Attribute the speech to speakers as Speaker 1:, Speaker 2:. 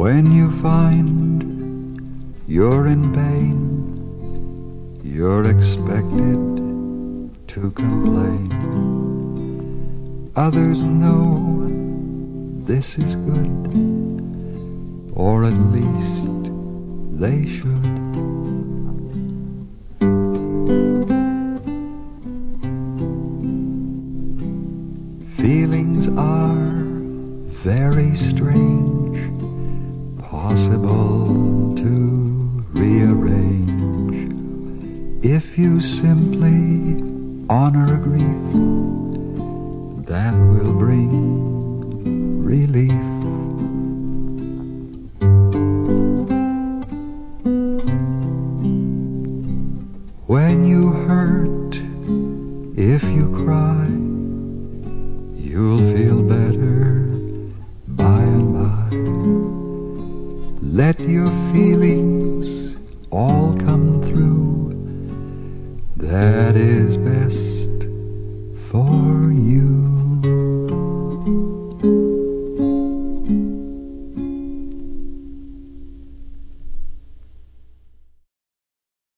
Speaker 1: When you find you're in pain, you're expected to complain. Others know this is good, or at least they should. Feelings are very strange, possible to rearrange. If you simply honor a grief, that will bring relief. When you hurt, if you cry, you'll feel better by and by. Let your feelings all come through. That is best for you.